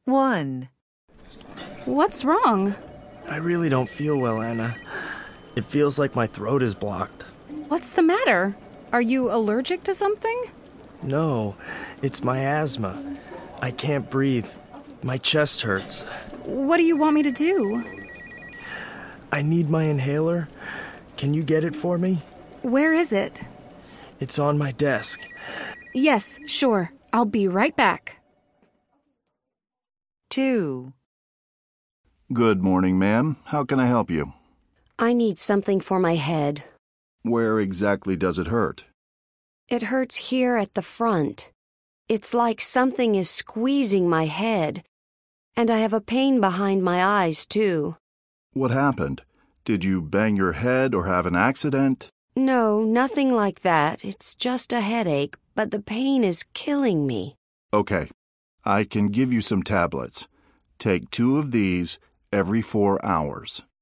1. What's wrong? I really don't feel well, Anna. It feels like my throat is blocked. What's the matter? Are you allergic to something? No, it's my asthma. I can't breathe. My chest hurts. What do you want me to do? I need my inhaler. Can you get it for me? Where is it? It's on my desk. Yes, sure. I'll be right back. 2. Good morning, ma'am. How can I help you? I need something for my head. Where exactly does it hurt? It hurts here at the front. It's like something is squeezing my head. And I have a pain behind my eyes, too. What happened? Did you bang your head or have an accident? No, nothing like that. It's just a headache, but the pain is killing me. Okay, I can give you some tablets. Take 2 of these every 4 hours.